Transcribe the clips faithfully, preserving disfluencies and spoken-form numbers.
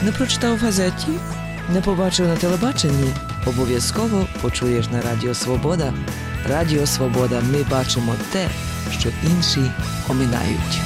Не прочитав в газеті? Не побачив на телебаченні? Обов'язково почуєш на Радіо Свобода. Радіо Свобода. Ми бачимо те, що інші оминають.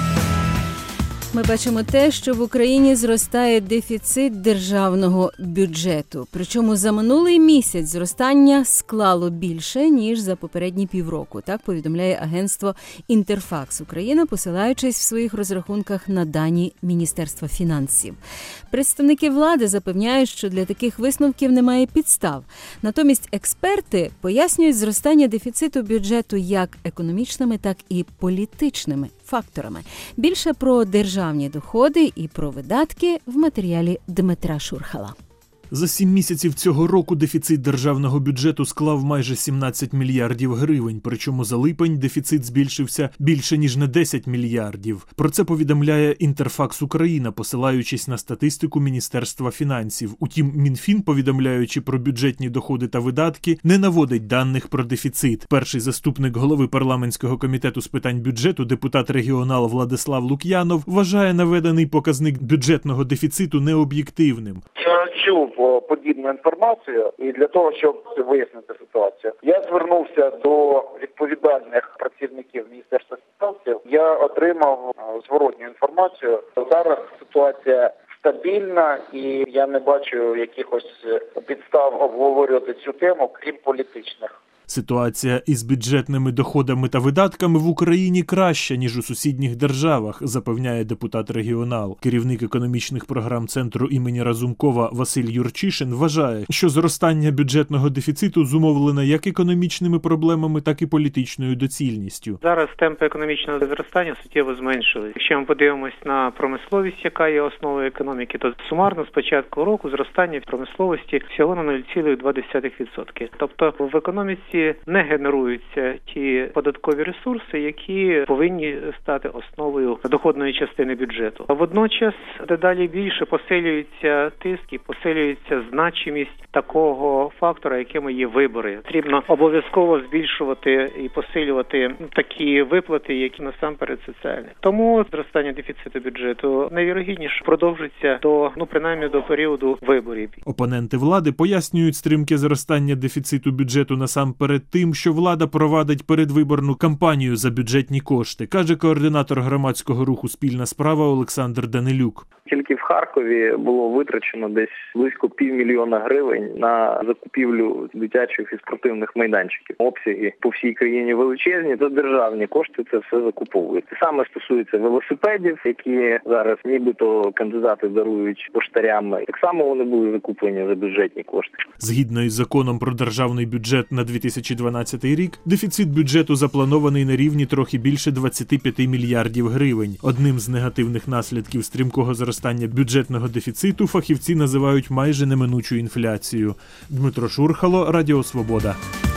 Ми бачимо те, що в Україні зростає дефіцит державного бюджету. Причому за минулий місяць зростання склало більше, ніж за попередні півроку. Так повідомляє агентство «Інтерфакс Україна», посилаючись в своїх розрахунках на дані Міністерства фінансів. Представники влади запевняють, що для таких висновків немає підстав. Натомість експерти пояснюють зростання дефіциту бюджету як економічними, так і політичними факторами. Більше про державні доходи і про видатки в матеріалі Дмитра Шурхала. За сім місяців цього року дефіцит державного бюджету склав майже сімнадцять мільярдів гривень, причому за липень дефіцит збільшився більше ніж на десять мільярдів. Про це повідомляє «Інтерфакс Україна», посилаючись на статистику Міністерства фінансів. Утім, Мінфін, повідомляючи про бюджетні доходи та видатки, не наводить даних про дефіцит. Перший заступник голови парламентського комітету з питань бюджету, депутат-регіонал Владислав Лук'янов, вважає наведений показник бюджетного дефіциту необ'єктивним. Я чув подібну інформацію, і для того, щоб вияснити ситуацію, я звернувся до відповідальних працівників Міністерства фінансів. Я отримав зворотню інформацію. Зараз ситуація стабільна, і я не бачу якихось підстав обговорювати цю тему, крім політичних. Ситуація із бюджетними доходами та видатками в Україні краща, ніж у сусідніх державах, запевняє депутат-регіонал. Керівник економічних програм Центру імені Разумкова Василь Юрчишин вважає, що зростання бюджетного дефіциту зумовлене як економічними проблемами, так і політичною доцільністю. Зараз темпи економічного зростання суттєво зменшили. Якщо ми подивимось на промисловість, яка є основою економіки, то сумарно з початку року зростання промисловості всього на нуль цілих два десятих відсотка. Тобто в економіці не генеруються ті податкові ресурси, які повинні стати основою доходної частини бюджету. А водночас дедалі більше посилюється тиск і посилюється значимість такого фактора, яким є вибори. Потрібно обов'язково збільшувати і посилювати такі виплати, які насамперед соціальні. Тому зростання дефіциту бюджету найвірогідніше продовжиться до, ну, принаймні до періоду виборів. Опоненти влади пояснюють стрімке зростання дефіциту бюджету насамперед перед тим, що влада провадить передвиборну кампанію за бюджетні кошти, каже координатор громадського руху «Спільна справа» Олександр Данилюк. Тільки в Харкові було витрачено десь близько півмільйона гривень на закупівлю дитячих і спортивних майданчиків. Обсяги по всій країні величезні, то державні кошти це все закуповують. Це саме стосується велосипедів, які зараз нібито кандидати дарують поштарями. Так само вони були закуплені за бюджетні кошти. Згідно із законом про державний бюджет на дві тисячі дванадцятий рік, дефіцит бюджету запланований на рівні трохи більше двадцять п'ять мільярдів гривень. Одним з негативних наслідків стрімкого зростання бюджетного дефіциту фахівці називають майже неминучу інфляцію. Дмитро Шурхало, Радіо Свобода.